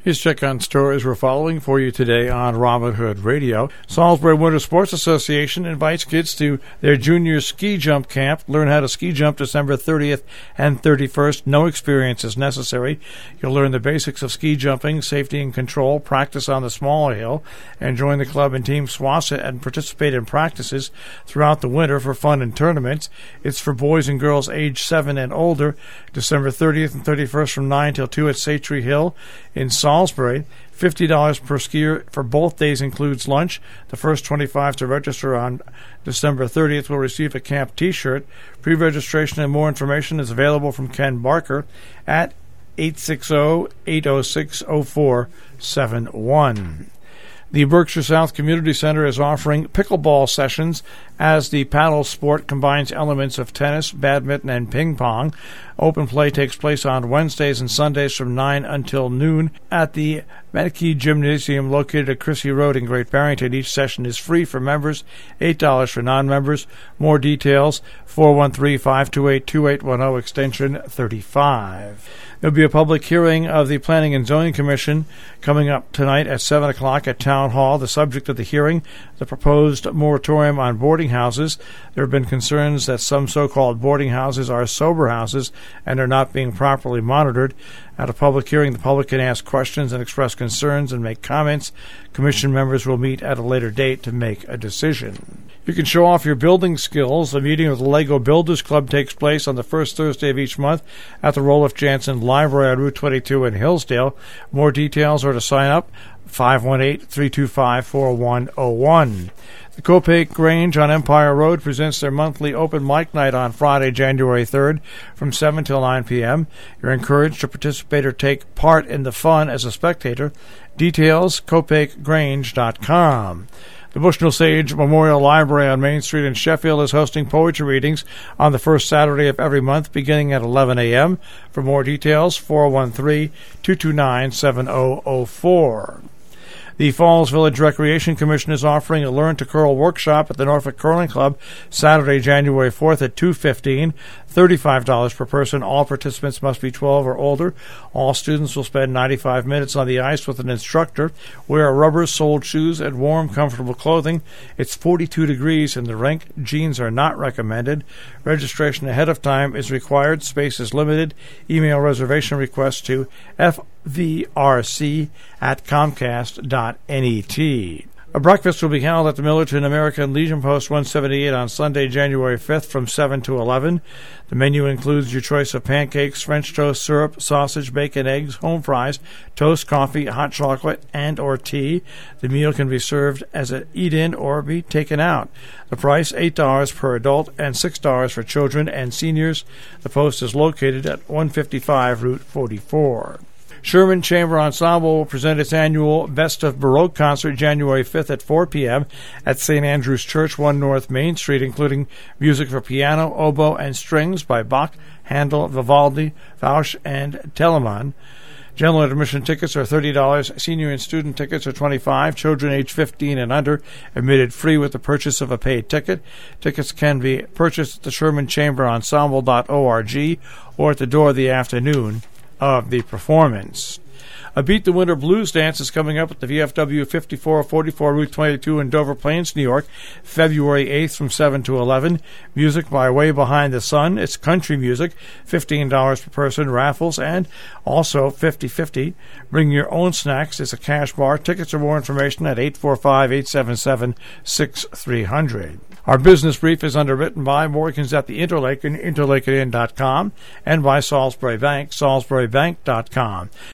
Here's check on stories we're following for you today on Robin Hood Radio. Salisbury Winter Sports Association invites kids to their junior ski jump camp. Learn how to ski jump December 30th and 31st. No experience is necessary. You'll learn the basics of ski jumping, safety and control, practice on the small hill, and join the club and team SWASA and participate in practices throughout the winter for fun and tournaments. It's for boys and girls age 7 and older. December 30th and 31st from 9 till 2 at Satre Hill in Salisbury. $50 per skier for both days includes lunch. The first 25 to register on December 30th will receive a camp T-shirt. Pre-registration and more information is available from Ken Barker at 860-806-0471. The Berkshire South Community Center is offering pickleball sessions as the paddle sport combines elements of tennis, badminton, and ping pong. Open play takes place on Wednesdays and Sundays from 9 until noon at the Medikey Gymnasium located at Crissy Road in Great Barrington. Each session is free for members, $8 for non-members. More details, 413-528-2810, extension 35. There'll be a public hearing of the Planning and Zoning Commission coming up tonight at 7 o'clock at Town Hall. The subject of the hearing, the proposed moratorium on boarding houses. There have been concerns that some so-called boarding houses are sober houses and are not being properly monitored. At a public hearing, the public can ask questions and express concerns and make comments. Commission members will meet at a later date to make a decision. You can show off your building skills. A meeting of the Lego Builders Club takes place on the first Thursday of each month at the Roloff Jansen Library on Route 22 in Hillsdale. More details are to sign up, 518-325-4101. The Copac Grange on Empire Road presents their monthly open mic night on Friday, January 3rd from 7 till 9 p.m. You're encouraged to participate or take part in the fun as a spectator. Details, copacgrange.com. The Bushnell Sage Memorial Library on Main Street in Sheffield is hosting poetry readings on the first Saturday of every month beginning at 11 a.m. For more details, 413-229-7004. The Falls Village Recreation Commission is offering a Learn to Curl workshop at the Norfolk Curling Club Saturday, January 4th at 2:15. $35 per person. All participants must be 12 or older. All students will spend 95 minutes on the ice with an instructor. Wear rubber-soled shoes and warm, comfortable clothing. It's 42 degrees in the rink. Jeans are not recommended. Registration ahead of time is required. Space is limited. Email reservation requests to fvrc@comcast.net. A breakfast will be held at the Millerton American Legion Post 178 on Sunday, January 5th from 7 to 11. The menu includes your choice of pancakes, French toast, syrup, sausage, bacon, eggs, home fries, toast, coffee, hot chocolate, and or tea. The meal can be served as an eat-in or be taken out. The price, $8 per adult and $6 for children and seniors. The post is located at 155 Route 44. Sherman Chamber Ensemble will present its annual Best of Baroque concert January 5th at 4 p.m. at St. Andrew's Church, 1 North Main Street, including music for piano, oboe, and strings by Bach, Handel, Vivaldi, Fausch, and Telemann. General admission tickets are $30. Senior and student tickets are $25. Children age 15 and under admitted free with the purchase of a paid ticket. Tickets can be purchased at the ShermanChamberensemble.org or at the door of the afternoon of the performance. A Beat the Winter Blues Dance is coming up at the VFW 5444 Route 22 in Dover Plains, New York, February 8th from 7 to 11. Music by Way Behind the Sun. It's country music, $15 per person, raffles, and also 50/50. Bring your own snacks. It's a cash bar. Tickets or more information at 845-877-6300. Our business brief is underwritten by Morgan's at the Interlaken, interlakeninn.com, and by Salisbury Bank, salisburybank.com.